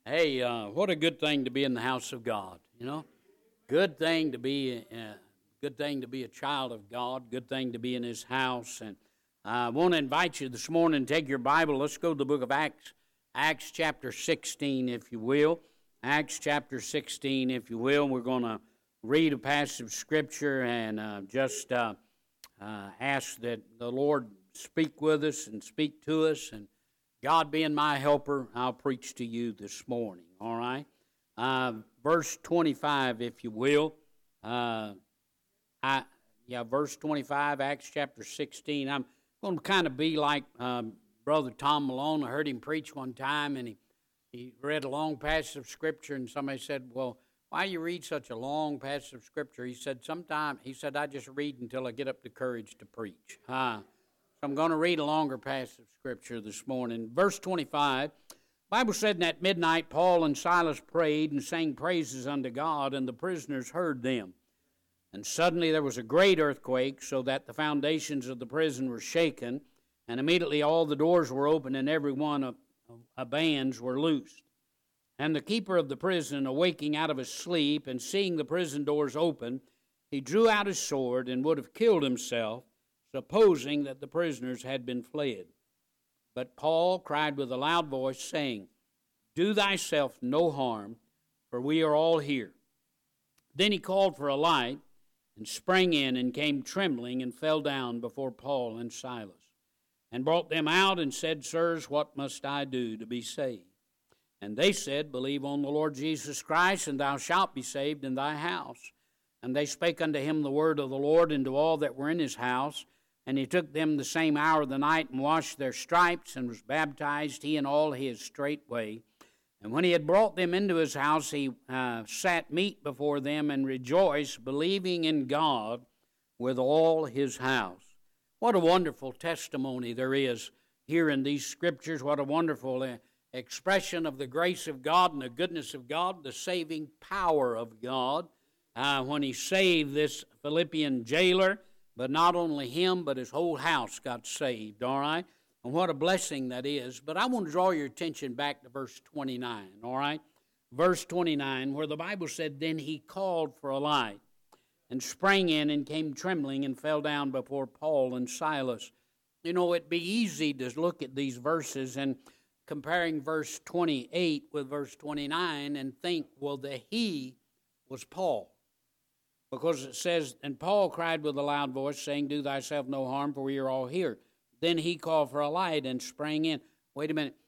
Hey, what a good thing to be in the house of God. Good thing to be, good thing to be a child of God. Good thing to be in His house. And I want to invite you this morning. Take your Bible. Let's go to the book of Acts, Acts chapter 16, if you will. Acts chapter 16, if you will. We're going to read a passage of Scripture and just ask that the Lord speak with us and speak to us. And God being my helper, I'll preach to you this morning, all right? Verse 25, if you will. Verse 25, Acts chapter 16. I'm going to kind of be like Brother Tom Malone. I heard him preach one time, and he read a long passage of Scripture, and somebody said, well, why you read such a long passage of Scripture? He said, I just read until I get up the courage to preach. I'm going to read a longer passage of Scripture this morning. Verse 25, the Bible said, "And at midnight Paul and Silas prayed and sang praises unto God, and the prisoners heard them. And suddenly there was a great earthquake, so that the foundations of the prison were shaken, and immediately all the doors were opened, and every one of bands were loosed. And the keeper of the prison, awaking out of his sleep, and seeing the prison doors open, he drew out his sword and would have killed himself, supposing that the prisoners had been fled. But Paul cried with a loud voice, saying, Do thyself no harm, for we are all here. Then he called for a light, and sprang in, and came trembling, and fell down before Paul and Silas, and brought them out, and said, Sirs, what must I do to be saved? And they said, Believe on the Lord Jesus Christ, and thou shalt be saved in thy house. And they spake unto him the word of the Lord, and to all that were in his house. And he took them the same hour of the night, and washed their stripes, and was baptized, he and all his straightway. And when he had brought them into his house, he sat meat before them, and rejoiced, believing in God with all his house. What a wonderful testimony there is here in these Scriptures. What a wonderful expression of the grace of God and the goodness of God, the saving power of God. When he saved this Philippian jailer, but not only him, but his whole house got saved, all right? And what a blessing that is. But I want to draw your attention back to verse 29, all right? Verse 29, where the Bible said, Then he called for a light, and sprang in, and came trembling, and fell down before Paul and Silas. You know, it'd be easy to look at these verses and comparing verse 28 with verse 29 and think, well, the he was Paul. Because it says, And Paul cried with a loud voice, saying, Do thyself no harm, for we are all here. Then he called for a light and sprang in. Wait a minute.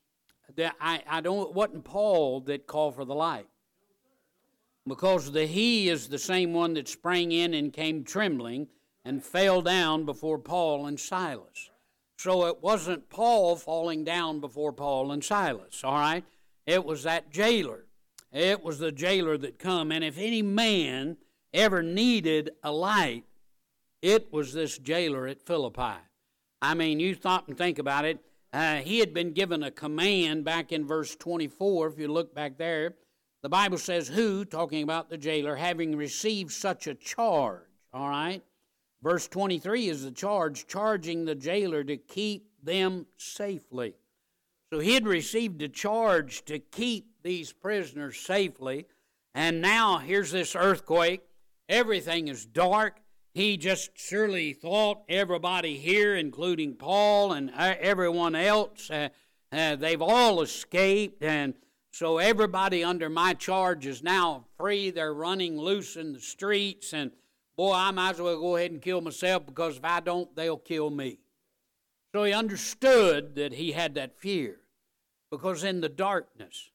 It wasn't Paul that called for the light. Because the he is the same one that sprang in and came trembling and fell down before Paul and Silas. So it wasn't Paul falling down before Paul and Silas, all right? It was that jailer. It was the jailer that come. And if any man ever needed a light, it was this jailer at Philippi. I mean, you stop and think about it. He had been given a command back in verse 24. If you look back there, the Bible says, who, talking about the jailer, having received such a charge, all right? Verse 23 is the charge, charging the jailer to keep them safely. So he had received a charge to keep these prisoners safely, and now here's this earthquake. Everything is dark. He just surely thought everybody here, including Paul and everyone else, they've all escaped, and so everybody under my charge is now free. They're running loose in the streets, and boy, I might as well go ahead and kill myself, because if I don't, they'll kill me. So he understood that he had that fear, because in the darkness,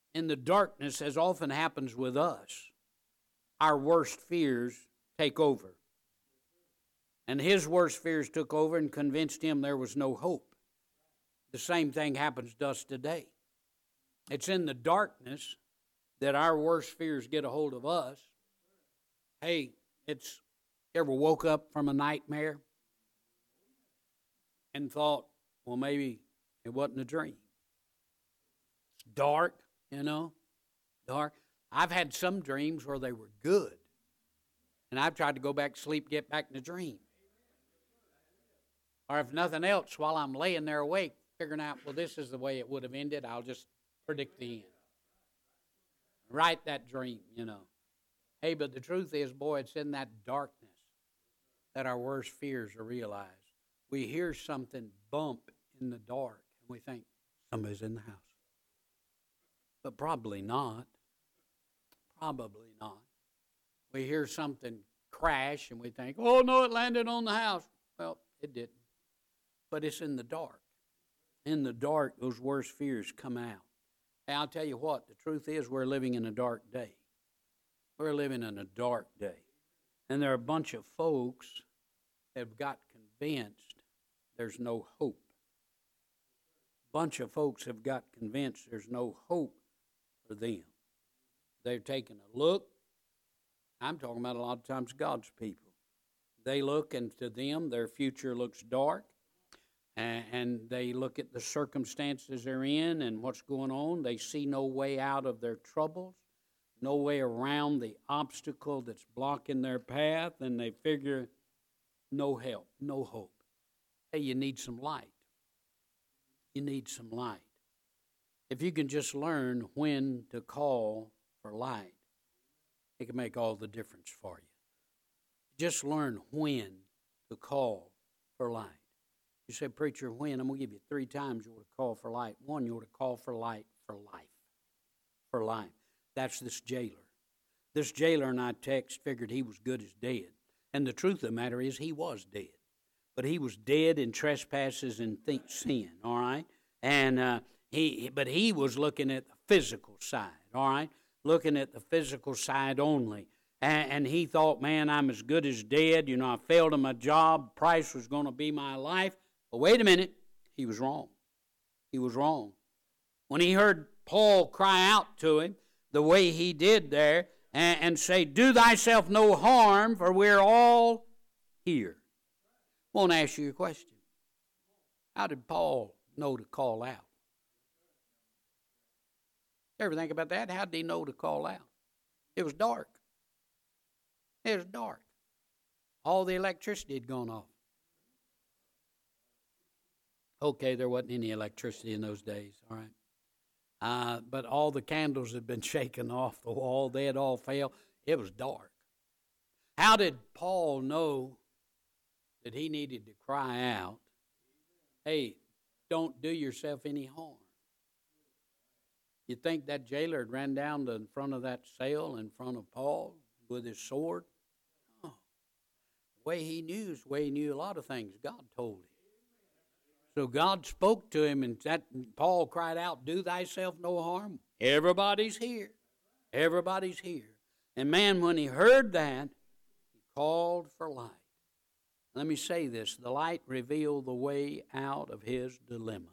as often happens with us, our worst fears take over. And his worst fears took over and convinced him there was no hope. The same thing happens to us today. It's in the darkness that our worst fears get a hold of us. Hey, you ever woke up from a nightmare and thought, well, maybe it wasn't a dream? It's dark, dark. I've had some dreams where they were good, and I've tried to go back to sleep, get back in the dream. Or if nothing else, while I'm laying there awake, figuring out, well, this is the way it would have ended, I'll just predict the end. write that dream, you know. Hey, but the truth is, boy, it's in that darkness that our worst fears are realized. We hear something bump in the dark, and we think, somebody's in the house. But probably not. Probably not. We hear something crash, and we think, oh, no, it landed on the house. Well, it didn't. But it's in the dark. In the dark, those worst fears come out. And I'll tell you what, the truth is we're living in a dark day. We're living in a dark day. And there are a bunch of folks that have got convinced there's no hope. A bunch of folks have got convinced there's no hope for them. They're taking a look. I'm talking about a lot of times God's people. They look, and to them, their future looks dark. And they look at the circumstances they're in and what's going on. They see no way out of their troubles, no way around the obstacle that's blocking their path, and they figure no help, no hope. Hey, you need some light. You need some light. If you can just learn when to call for light, it can make all the difference for you. Just learn when to call for light. You say, preacher, when? I'm going to give you 3 times you ought to call for light. 1, you ought to call for light for life. For life. That's this jailer. This jailer in our text figured he was good as dead. And the truth of the matter is he was dead. But he was dead in trespasses and sin, all right? And he was looking at the physical side, all right? Looking at the physical side only. And he thought, man, I'm as good as dead. You know, I failed at my job. Price was going to be my life. But wait a minute, he was wrong. He was wrong. When he heard Paul cry out to him the way he did there and say, do thyself no harm, for we're all here. I want to ask you a question. How did Paul know to call out? Ever think about that? How did he know to call out? It was dark. It was dark. All the electricity had gone off. Okay, there wasn't any electricity in those days, all right. But all the candles had been shaken off the wall. They had all failed. It was dark. How did Paul know that he needed to cry out, hey, don't do yourself any harm? You think that jailer had ran down to in front of that cell in front of Paul with his sword? No. The way he knew is the way he knew a lot of things God told him. So God spoke to him, and Paul cried out, do thyself no harm. Everybody's here. Everybody's here. And man, when he heard that, he called for light. Let me say this. The light revealed the way out of his dilemma.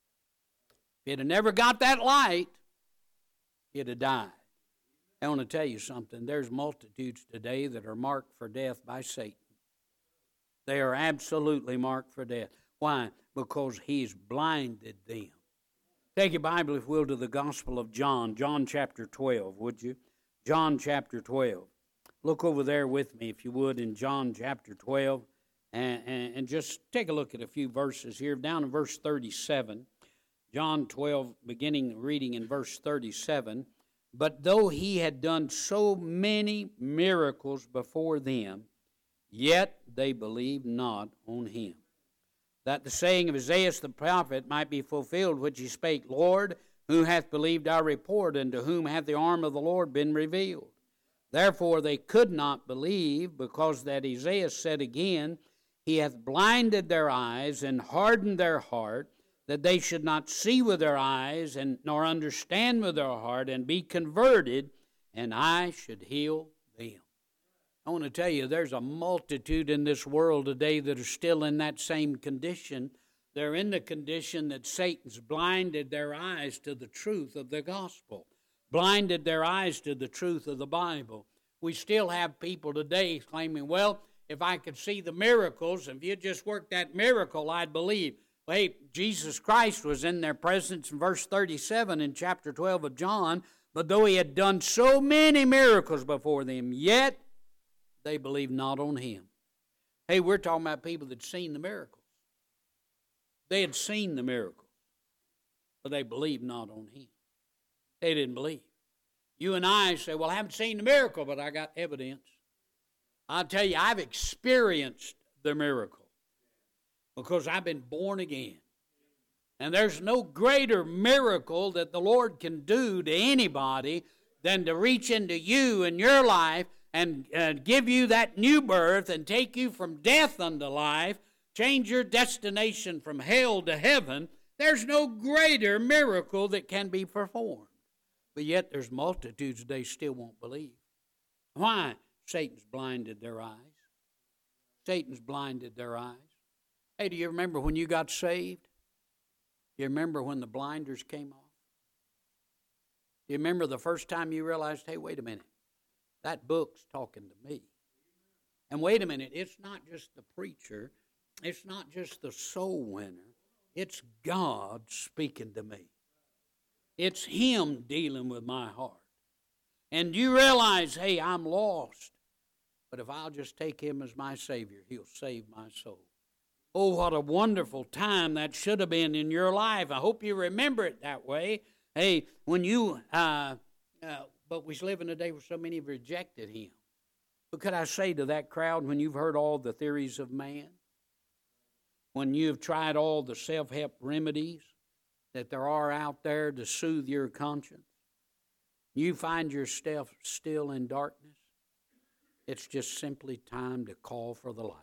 If he'd have never got that light, he'd have died. I want to tell you something. There's multitudes today that are marked for death by Satan. They are absolutely marked for death. Why? Because he's blinded them. Take your Bible, if you will, to the Gospel of John. John chapter 12, would you? John chapter 12. Look over there with me, if you would, in John chapter 12. And just take a look at a few verses here. Down in verse 37. John 12, beginning reading in verse 37. But though he had done so many miracles before them, yet they believed not on him. That the saying of Isaiah the prophet might be fulfilled, which he spake, Lord, who hath believed our report, and to whom hath the arm of the Lord been revealed? Therefore they could not believe, because that Isaiah said again, he hath blinded their eyes and hardened their heart, that they should not see with their eyes, and nor understand with their heart, and be converted, and I should heal them. I want to tell you, there's a multitude in this world today that are still in that same condition. They're in the condition that Satan's blinded their eyes to the truth of the gospel, blinded their eyes to the truth of the Bible. We still have people today claiming, well, if I could see the miracles, if you just worked that miracle, I'd believe. Well, hey, Jesus Christ was in their presence in verse 37 in chapter 12 of John, but though he had done so many miracles before them, yet they believed not on him. Hey, we're talking about people that had seen the miracles. They had seen the miracles, but they believed not on him. They didn't believe. You and I say, well, I haven't seen the miracle, but I got evidence. I'll tell you, I've experienced the miracle because I've been born again. And there's no greater miracle that the Lord can do to anybody than to reach into you and your life and give you that new birth and take you from death unto life, change your destination from hell to heaven. There's no greater miracle that can be performed. But yet there's multitudes they still won't believe. Why? Satan's blinded their eyes. Satan's blinded their eyes. Hey, do you remember when you got saved? Do you remember when the blinders came off? Do you remember the first time you realized, hey, wait a minute, that book's talking to me? And wait a minute, it's not just the preacher, it's not just the soul winner, it's God speaking to me. It's Him dealing with my heart. And you realize, hey, I'm lost, but if I'll just take Him as my Savior, He'll save my soul. Oh, what a wonderful time that should have been in your life. I hope you remember it that way. Hey, when you, but we live in a day where so many have rejected Him. What could I say to that crowd when you've heard all the theories of man? When you've tried all the self-help remedies that there are out there to soothe your conscience? You find yourself still in darkness? It's just simply time to call for the light.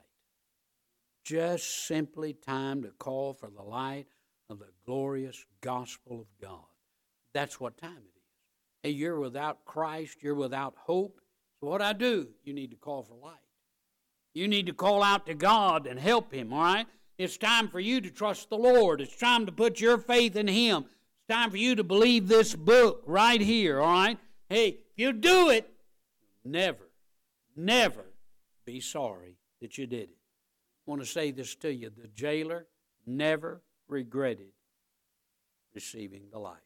Just simply time to call for the light of the glorious gospel of God. That's what time it is. Hey, you're without Christ, you're without hope. So what do? You need to call for light. You need to call out to God and help Him, all right? It's time for you to trust the Lord. It's time to put your faith in Him. It's time for you to believe this book right here, all right? Hey, if you do it, never be sorry that you did it. I want to say this to you. The jailer never regretted receiving the light.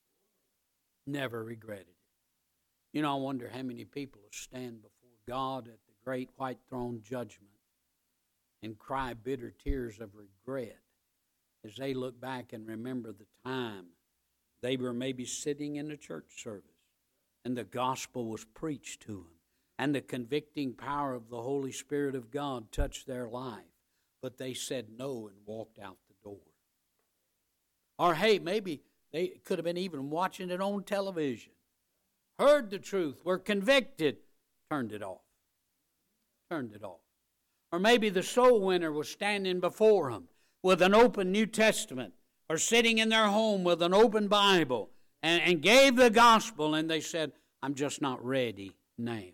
Never regretted it. You know, I wonder how many people will stand before God at the great white throne judgment and cry bitter tears of regret as they look back and remember the time they were maybe sitting in a church service and the gospel was preached to them and the convicting power of the Holy Spirit of God touched their life, but they said no and walked out the door. Or hey, maybe they could have been even watching it on television, heard the truth, were convicted, turned it off. Or maybe the soul winner was standing before them with an open New Testament or sitting in their home with an open Bible and gave the gospel and they said, I'm just not ready now.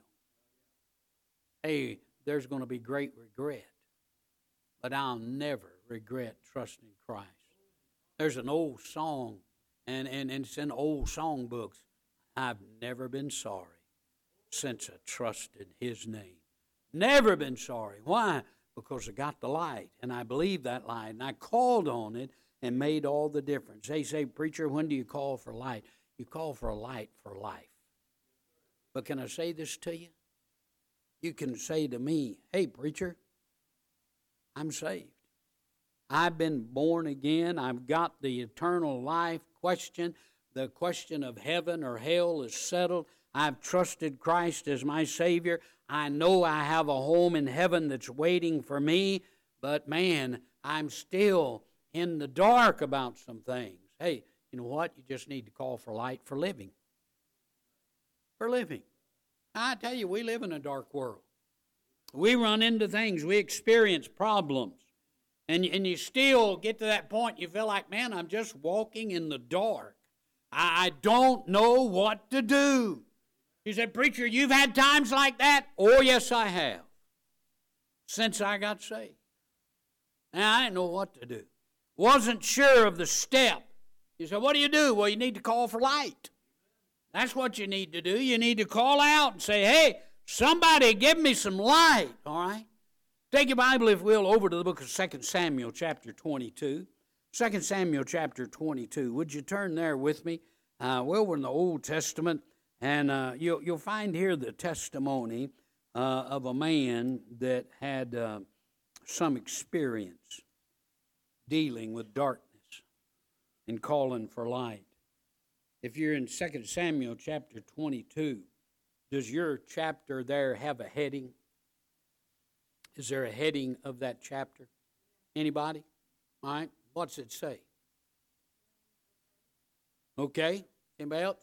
Hey, there's going to be great regret, but I'll never regret trusting Christ. There's an old song, and it's in old songbooks. I've never been sorry since I trusted His name. Never been sorry. Why? Because I got the light, and I believed that light, and I called on it and made all the difference. They say, preacher, when do you call for light? You call for a light for life. But can I say this to you? You can say to me, hey, preacher, I'm saved. I've been born again. I've got the eternal life question. The question of heaven or hell is settled. I've trusted Christ as my Savior. I know I have a home in heaven that's waiting for me. But man, I'm still in the dark about some things. Hey, you know what? You just need to call for light for living. For living. I tell you, we live in a dark world. We run into things. We experience problems. And you still get to that point, you feel like, man, I'm just walking in the dark. I don't know what to do. You said, preacher, you've had times like that? Oh, yes, I have. Since I got saved. Now, I didn't know what to do. Wasn't sure of the step. You said, what do you do? Well, you need to call for light. That's what you need to do. You need to call out and say, hey, somebody give me some light, all right? Take your Bible, if you will, over to the book of 2 Samuel chapter 22. 2 Samuel chapter 22. Would you turn there with me? We're in the Old Testament, and you'll find here the testimony of a man that had some experience dealing with darkness and calling for light. If you're in 2 Samuel chapter 22, does your chapter there have a heading? Is there a heading of that chapter? Anybody? All right. What's it say? Okay. Anybody else?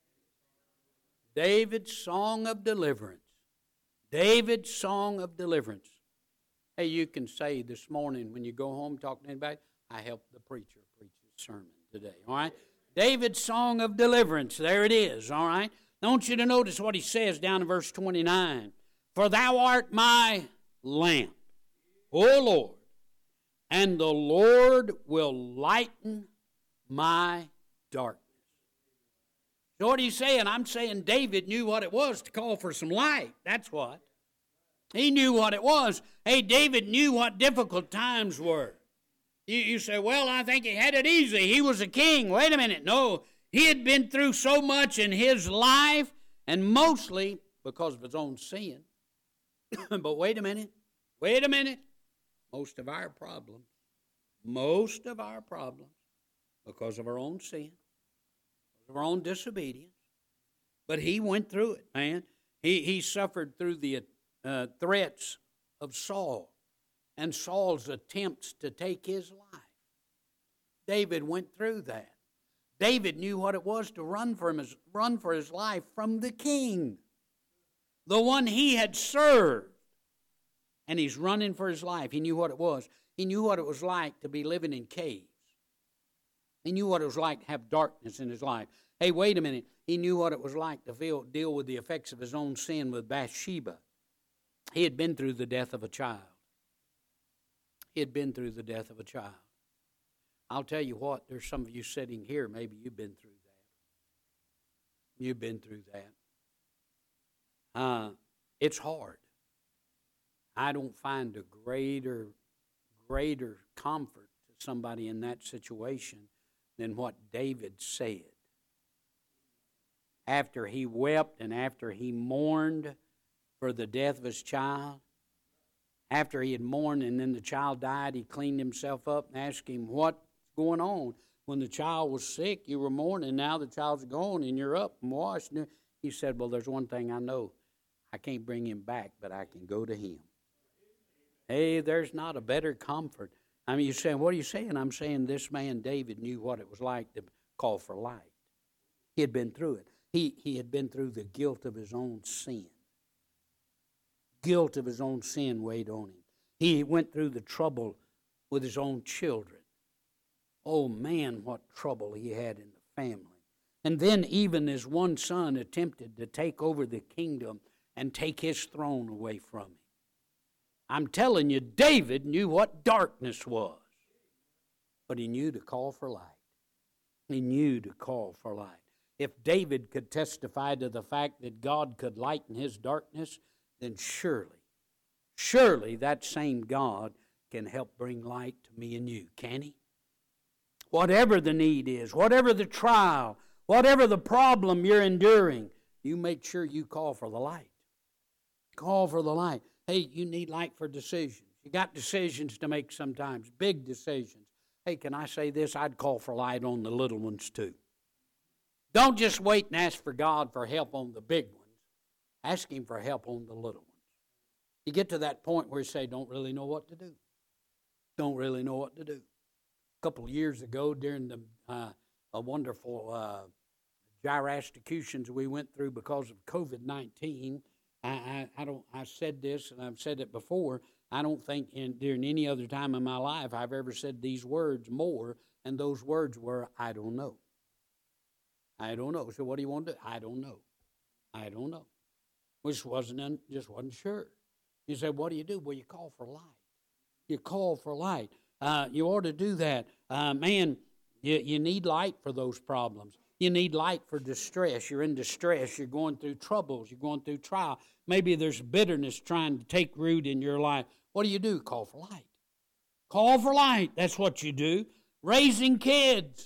David's song of deliverance. David's song of deliverance. Hey, you can say this morning when you go home talking to anybody, I helped the preacher preach his sermon today. All right? David's song of deliverance. There it is. All right? I want you to notice what he says down in verse 29. For thou art my lamp, O Lord, and the Lord will lighten my darkness. So what are you saying? I'm saying David knew what it was to call for some light. That's what. He knew what it was. Hey, David knew what difficult times were. You say, well, I think he had it easy. He was a king. Wait a minute. No, he had been through so much in his life, and mostly because of his own sin. But wait a minute. Wait a minute. Most of our problems, because of our own sin, because of our own disobedience. But he went through it, man. He suffered through the threats of Saul and Saul's attempts to take his life. David went through that. David knew what it was to run for his life from the king, the one he had served. And he's running for his life. He knew what it was. He knew what it was like to be living in caves. He knew what it was like to have darkness in his life. Hey, wait a minute. He knew what it was like to deal with the effects of his own sin with Bathsheba. He had been through the death of a child. He had been through the death of a child. I'll tell you what, there's some of you sitting here, maybe you've been through that. You've been through that. It's hard. I don't find a greater comfort to somebody in that situation than what David said. After he wept and after he mourned for the death of his child, after he had mourned and then the child died, he cleaned himself up and asked him, what's going on? When the child was sick, you were mourning, now the child's gone and you're up and washed. He said, well, there's one thing I know. I can't bring him back, but I can go to him. Hey, there's not a better comfort. I mean, you're saying, what are you saying? I'm saying this man, David, knew what it was like to call for light. He had been through it. He had been through the guilt of his own sin. Guilt of his own sin weighed on him. He went through the trouble with his own children. Oh, man, what trouble he had in the family. And then even his one son attempted to take over the kingdom and take his throne away from him. I'm telling you, David knew what darkness was. But he knew to call for light. He knew to call for light. If David could testify to the fact that God could lighten his darkness, then surely that same God can help bring light to me and you, can he? Whatever the need is, whatever the trial, whatever the problem you're enduring, you make sure you call for the light. Call for the light. Hey, you need light for decisions. You got decisions to make sometimes, big decisions. Hey, can I say this? I'd call for light on the little ones too. Don't just wait and ask for God for help on the big ones. Ask him for help on the little ones. You get to that point where you say, don't really know what to do. Don't really know what to do. A couple of years ago, during the a wonderful gyrasticutions we went through because of COVID-19, I said this, and I've said it before, I don't think during any other time in my life I've ever said these words more, and those words were, I don't know. I don't know. So what do you want to do? I don't know. I don't know. Just wasn't sure. You say, what do you do? Well, you call for light. You call for light. You ought to do that. Man, you need light for those problems. You need light for distress. You're in distress. You're going through troubles. You're going through trial. Maybe there's bitterness trying to take root in your life. What do? Call for light. Call for light. That's what you do. Raising kids.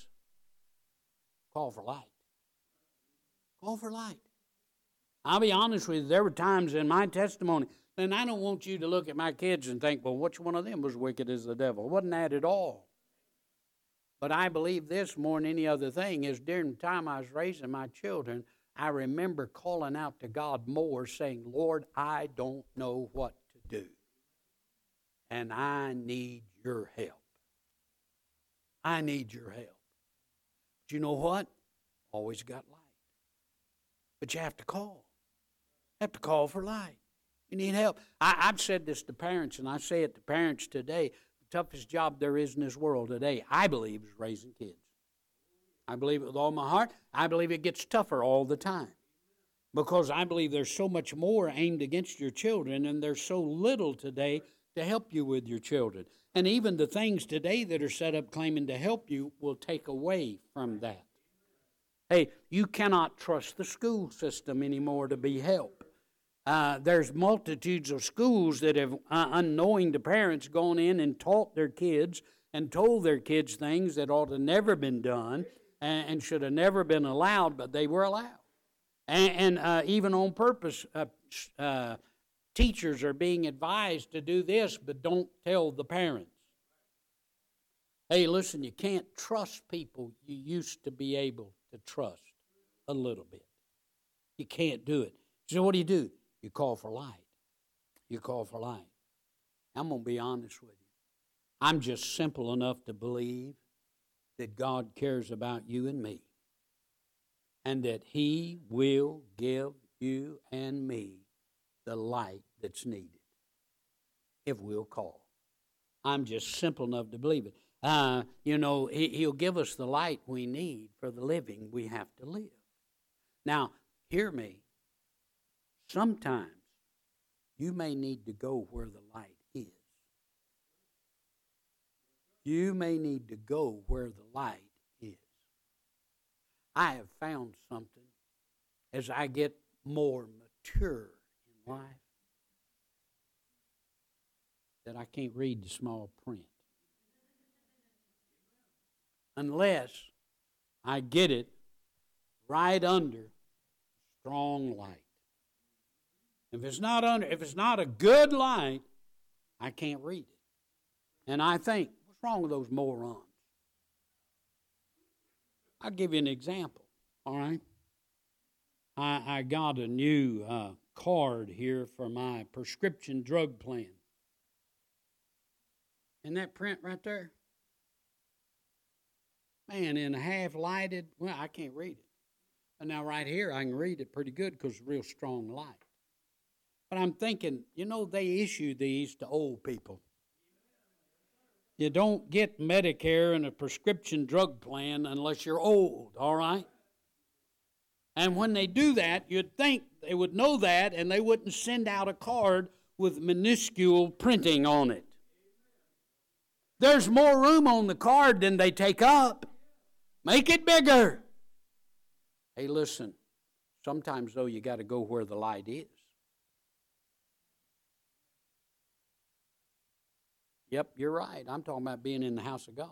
Call for light. Call for light. I'll be honest with you, there were times in my testimony, and I don't want you to look at my kids and think, well, which one of them was wicked as the devil? It wasn't that at all. But I believe this more than any other thing is during the time I was raising my children, I remember calling out to God more, saying, Lord, I don't know what to do, and I need your help. I need your help. But you know what? Always got light. But you have to call. You have to call for light. You need help. I've said this to parents, and I say it to parents today. The toughest job there is in this world today, I believe, is raising kids. I believe it with all my heart. I believe it gets tougher all the time. Because I believe there's so much more aimed against your children, and there's so little today to help you with your children. And even the things today that are set up claiming to help you will take away from that. Hey, you cannot trust the school system anymore to be help. There's multitudes of schools that have, unknowing to parents, gone in and taught their kids and told their kids things that ought to never been done and should have never been allowed, but they were allowed. And even on purpose, teachers are being advised to do this, but don't tell the parents. Hey, listen, you can't trust people you used to be able to trust a little bit. You can't do it. So what do? You call for light. You call for light. I'm going to be honest with you. I'm just simple enough to believe that God cares about you and me, and that He will give you and me the light that's needed if we'll call. I'm just simple enough to believe it. He'll give us the light we need for the living we have to live. Now, hear me. Sometimes you may need to go where the light is. You may need to go where the light is. I have found something as I get more mature in life that I can't read the small print unless I get it right under strong light. If it's not a good light, I can't read it. And I think, what's wrong with those morons? I'll give you an example, all right? I got a new card here for my prescription drug plan. And that print right there, man, in a half-lighted, well, I can't read it. And now right here, I can read it pretty good because it's real strong light. But I'm thinking, they issue these to old people. You don't get Medicare and a prescription drug plan unless you're old, all right? And when they do that, you'd think they would know that, and they wouldn't send out a card with minuscule printing on it. There's more room on the card than they take up. Make it bigger. Hey, listen, sometimes, though, you got to go where the light is. Yep, you're right. I'm talking about being in the house of God.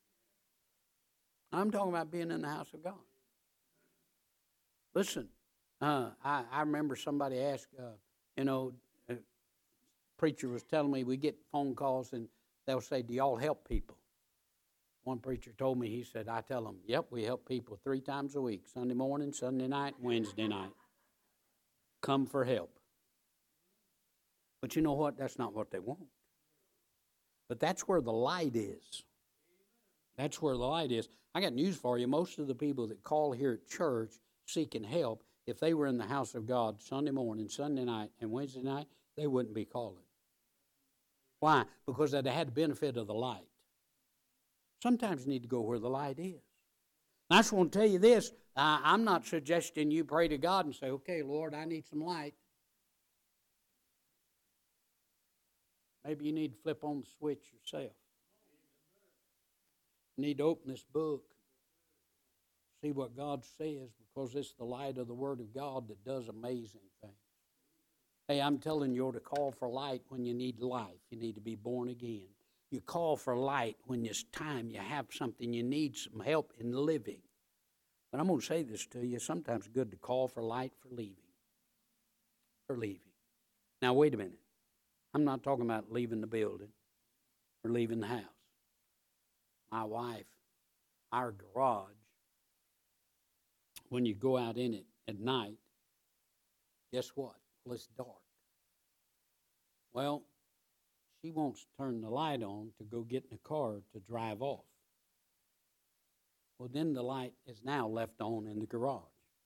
I'm talking about being in the house of God. Listen, I remember somebody asked, a preacher was telling me we get phone calls and they'll say, do y'all help people? One preacher told me, he said, I tell them, yep, we help people 3 times a week, Sunday morning, Sunday night, Wednesday night. Come for help. But you know what? That's not what they want. But that's where the light is. That's where the light is. I got news for you. Most of the people that call here at church seeking help, if they were in the house of God Sunday morning, Sunday night, and Wednesday night, they wouldn't be calling. Why? Because they had the benefit of the light. Sometimes you need to go where the light is. And I just want to tell you this. I'm not suggesting you pray to God and say, okay, Lord, I need some light. Maybe you need to flip on the switch yourself. You need to open this book, see what God says, because it's the light of the Word of God that does amazing things. Hey, I'm telling you to call for light when you need life. You need to be born again. You call for light when it's time you have something, you need some help in living. But I'm going to say this to you. Sometimes it's good to call for light for leaving. For leaving. Now, wait a minute. I'm not talking about leaving the building or leaving the house. My wife our garage, when you go out in it at night, guess what? Well, it's dark. Well, she wants to turn the light on to go get in the car to drive off. Well, then the light is now left on in the garage.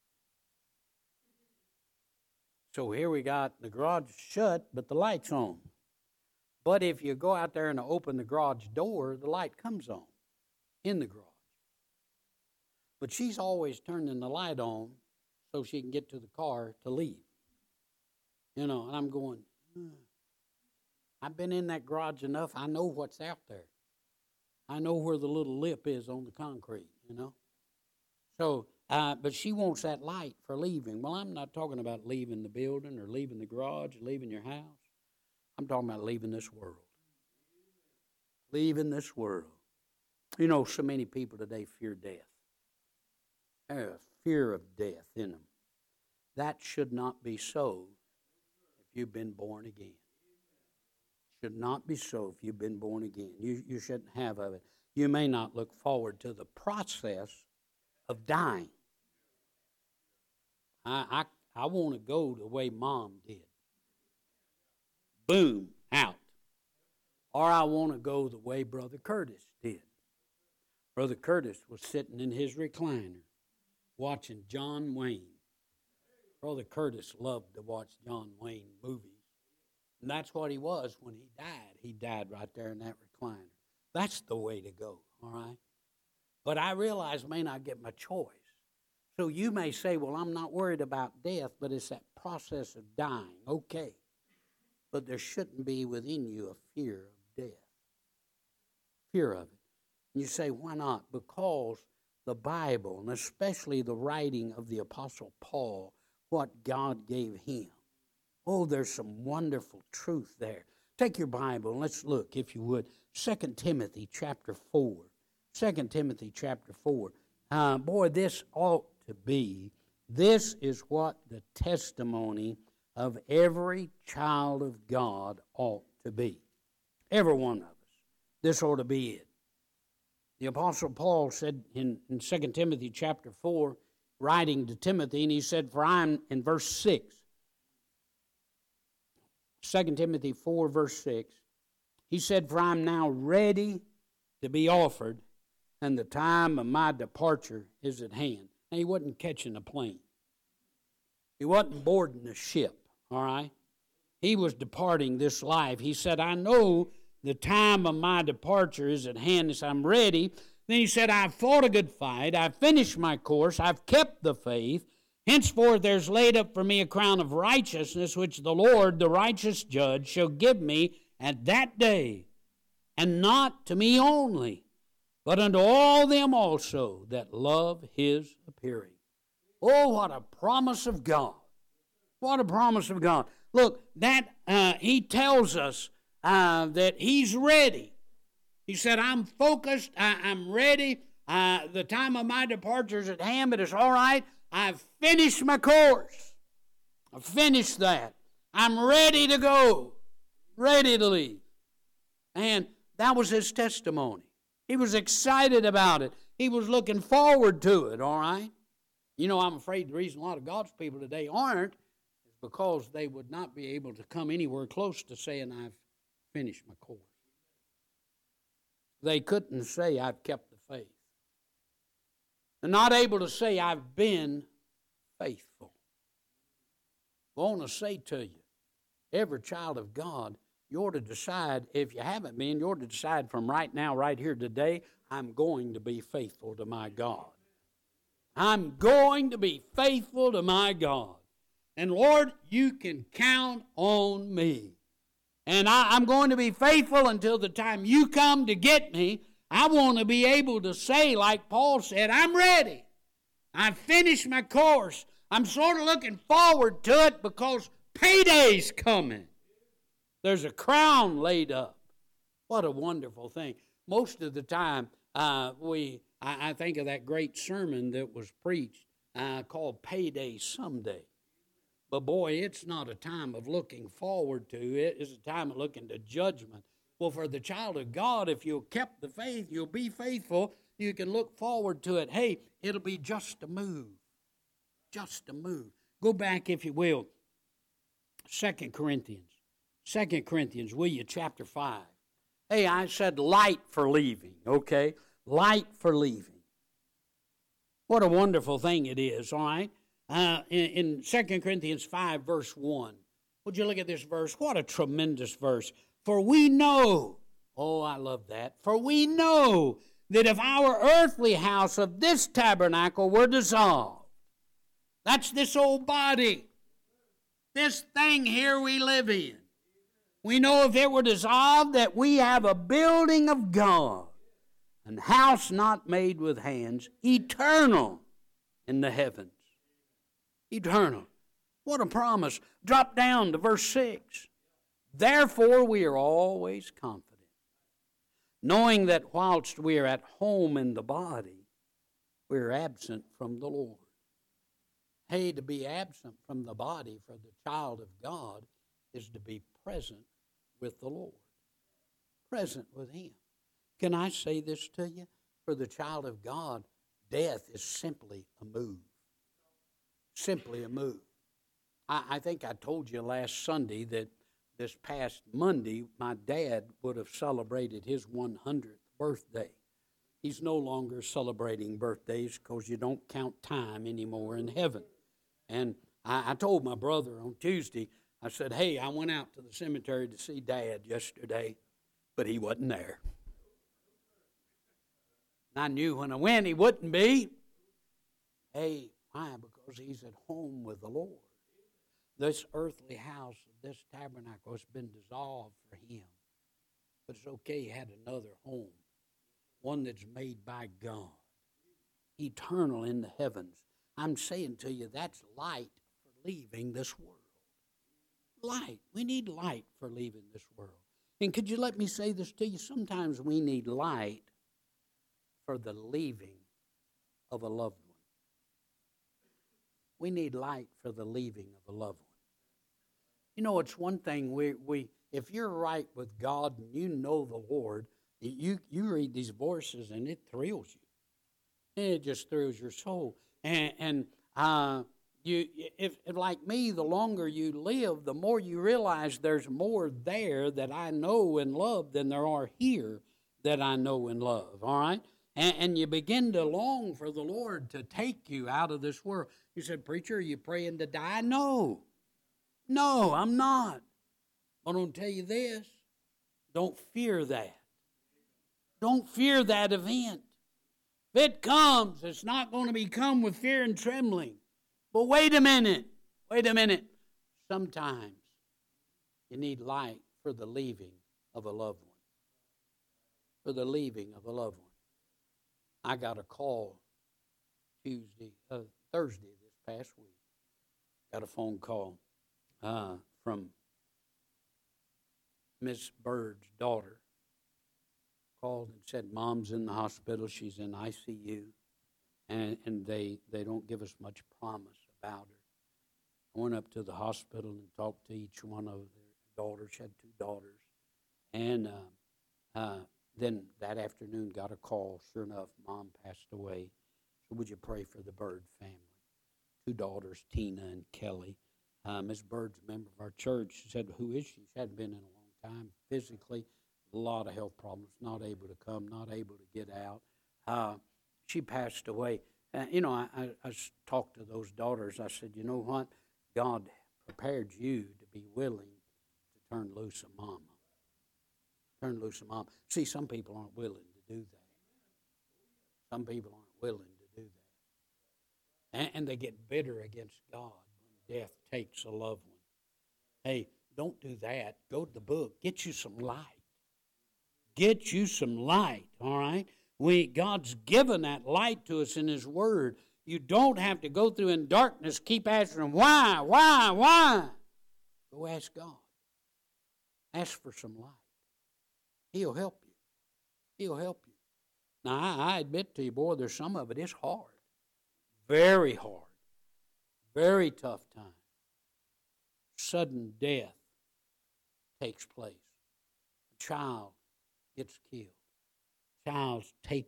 So here we got the garage shut, but the light's on. But if you go out there and open the garage door, the light comes on in the garage. But she's always turning the light on so she can get to the car to leave. And I'm going, I've been in that garage enough. I know what's out there. I know where the little lip is on the concrete, So, but she wants that light for leaving. Well, I'm not talking about leaving the building or leaving the garage, or leaving your house. I'm talking about leaving this world. Leaving this world. So many people today fear death. There's a fear of death in them. That should not be so if you've been born again. Should not be so if you've been born again. You shouldn't have of it. You may not look forward to the process of dying. I want to go the way Mom did. Boom, out. Or I want to go the way Brother Curtis did. Brother Curtis was sitting in his recliner watching John Wayne. Brother Curtis loved to watch John Wayne movies. And that's what he was when he died. He died right there in that recliner. That's the way to go, all right? But I realize I may not get my choice. So you may say, well, I'm not worried about death, but it's that process of dying. Okay. But there shouldn't be within you a fear of death. Fear of it. And you say, why not? Because the Bible, and especially the writing of the Apostle Paul, what God gave him. Oh, there's some wonderful truth there. Take your Bible and let's look, if you would, 2 Timothy chapter 4. 2 Timothy chapter 4. Boy, this ought to be, this is what the testimony of every child of God ought to be. Every one of us. This ought to be it. The Apostle Paul said in 2 Timothy chapter 4, writing to Timothy, and he said, for I'm, in verse 6, 2 Timothy 4, verse 6, he said, for I'm now ready to be offered, and the time of my departure is at hand. Now, he wasn't catching a plane. He wasn't boarding a ship, all right? He was departing this life. He said, I know the time of my departure is at hand, as I'm ready. Then he said, I've fought a good fight. I've finished my course. I've kept the faith. Henceforth there's laid up for me a crown of righteousness, which the Lord, the righteous judge, shall give me at that day, and not to me only, but unto all them also that love his appearing. Oh, what a promise of God. What a promise of God. Look, that he tells us that he's ready. He said, I'm focused, I'm ready. The time of my departure is at hand, but it's all right. I've finished my course. I've finished that. I'm ready to go, ready to leave. And that was his testimony. He was excited about it. He was looking forward to it, all right? I'm afraid the reason a lot of God's people today aren't is because they would not be able to come anywhere close to saying, I've finished my course. They couldn't say, I've kept the faith. They're not able to say, I've been faithful. I want to say to you, every child of God, you ought to decide, if you haven't been, you ought to decide from right now, right here today, I'm going to be faithful to my God. I'm going to be faithful to my God. And Lord, you can count on me. And I'm going to be faithful until the time you come to get me. I want to be able to say, like Paul said, I'm ready. I've finished my course. I'm sort of looking forward to it because payday's coming. There's a crown laid up. What a wonderful thing. Most of the time, I think of that great sermon that was preached called Payday Someday. But boy, it's not a time of looking forward to it. It's a time of looking to judgment. Well, for the child of God, if you'll kept the faith, you'll be faithful. You can look forward to it. Hey, it'll be just a move. Just a move. Go back, if you will, 2 Corinthians. 2 Corinthians, will you, chapter 5. Hey, I said light for leaving, okay? Light for leaving. What a wonderful thing it is, all right? In 2 Corinthians 5, verse 1, would you look at this verse? What a tremendous verse. For we know, oh, I love that. For we know that if our earthly house of this tabernacle were dissolved, that's this old body, this thing here we live in. We know if it were dissolved that we have a building of God, an house not made with hands, eternal in the heavens. Eternal. What a promise. Drop down to verse 6. Therefore we are always confident, knowing that whilst we are at home in the body, we are absent from the Lord. Hey, to be absent from the body for the child of God is to be present with the Lord. Present with Him. Can I say this to you? For the child of God, death is simply a move. Simply a move. I think I told you last Sunday that this past Monday, my dad would have celebrated his 100th birthday. He's no longer celebrating birthdays because you don't count time anymore in heaven. And I told my brother on Tuesday, I said, hey, I went out to the cemetery to see Dad yesterday, but he wasn't there. And I knew when I went he wouldn't be. Hey, why? Because he's at home with the Lord. This earthly house of this tabernacle has been dissolved for him. But it's okay, he had another home, one that's made by God, eternal in the heavens. I'm saying to you, that's light for leaving this world. Light. We need light for leaving this world. And could you let me say this to you? Sometimes we need light for the leaving of a loved one. We need light for the leaving of a loved one. You know, it's one thing, we if you're right with God and you know the Lord, you read these verses and it thrills you. It just thrills your soul. And if like me, the longer you live, the more you realize there's more there that I know and love than there are here that I know and love, all right? And you begin to long for the Lord to take you out of this world. You said, preacher, are you praying to die? No, I'm not. I'm going to tell you this. Don't fear that. Don't fear that event. If it comes, it's not going to be come with fear and trembling. But wait a minute. Sometimes you need light for the leaving of a loved one. For the leaving of a loved one. I got a call Thursday this past week. Got a phone call from Miss Bird's daughter. Called and said, Mom's in the hospital. She's in ICU. And they don't give us much promise about her. I went up to the hospital and talked to each one of their daughters. She had 2 daughters. And then that afternoon got a call. Sure enough, Mom passed away. So would you pray for the Bird family? 2 daughters, Tina and Kelly. Miss Bird's a member of our church. She said, who is she? She hadn't been in a long time. Physically, a lot of health problems. Not able to come, not able to get out. She passed away. I talked to those daughters. I said, you know what? God prepared you to be willing to turn loose a mama. Turn loose a mama. See, some people aren't willing to do that. Some people aren't willing to do that. And they get bitter against God when death takes a loved one. Hey, don't do that. Go to the book. Get you some light. Get you some light, all right? God's given that light to us in His Word. You don't have to go through in darkness, keep asking Him, why? Go ask God. Ask for some light. He'll help you. He'll help you. Now, I admit to you, boy, there's some of it is hard. Very hard. Very tough time. Sudden death takes place. A child gets killed. Child's taken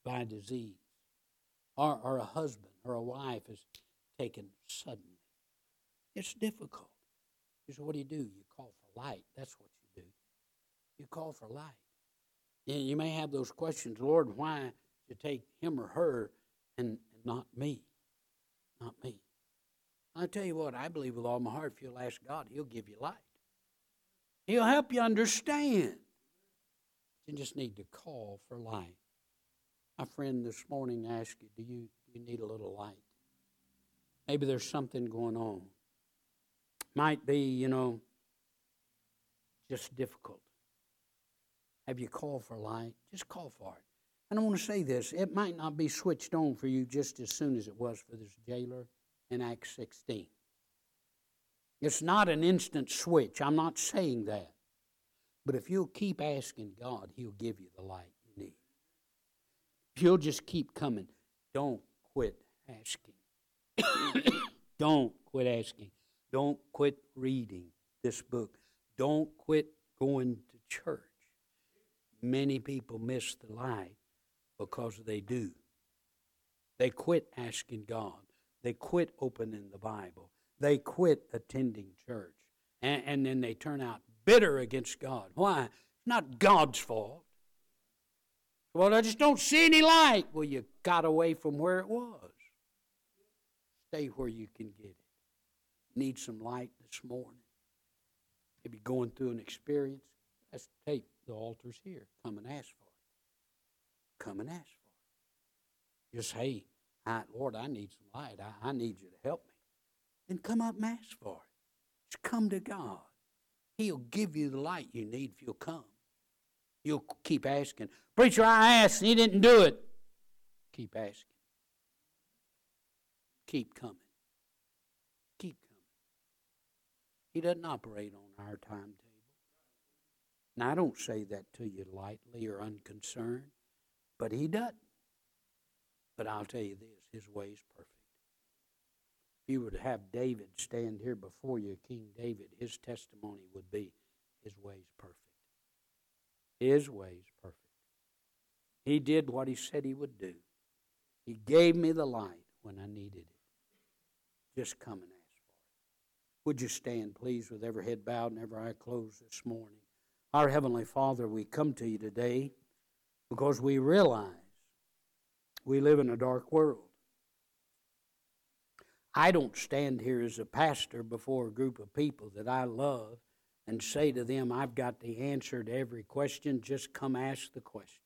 by disease, or a husband or a wife is taken suddenly. It's difficult. So what do? You call for light. That's what you do. You call for light. And you may have those questions, Lord, why you take him or her and not me? Not me. I tell you what, I believe with all my heart, if you'll ask God, he'll give you light. He'll help you understand. You just need to call for light. My friend this morning asked you, do you need a little light? Maybe there's something going on. Might be, just difficult. Have you called for light? Just call for it. And I want to say this. It might not be switched on for you just as soon as it was for this jailer in Acts 16. It's not an instant switch. I'm not saying that. But if you'll keep asking God, he'll give you the light you need. If you'll just keep coming, don't quit asking. Don't quit asking. Don't quit reading this book. Don't quit going to church. Many people miss the light because they do. They quit asking God. They quit opening the Bible. They quit attending church. And then they turn out bitter against God. Why? It's not God's fault. Well, I just don't see any light. Well, you got away from where it was. Stay where you can get it. Need some light this morning. Maybe going through an experience. Let's take the altar's here. Come and ask for it. Come and ask for it. Just, hey, Lord, I need some light. I need you to help me. Then come up and ask for it. Just come to God. He'll give you the light you need if you'll come. You'll keep asking. Preacher, I asked and he didn't do it. Keep asking. Keep coming. Keep coming. He doesn't operate on our timetable. Now, I don't say that to you lightly or unconcerned, but he doesn't. But I'll tell you this, his way is perfect. If you were to have David stand here before you, King David, his testimony would be, his way is perfect. His way is perfect. He did what he said he would do. He gave me the light when I needed it. Just come and ask for it. Would you stand, please, with every head bowed and every eye closed this morning? Our Heavenly Father, we come to you today because we realize we live in a dark world. I don't stand here as a pastor before a group of people that I love and say to them, I've got the answer to every question, just come ask the question.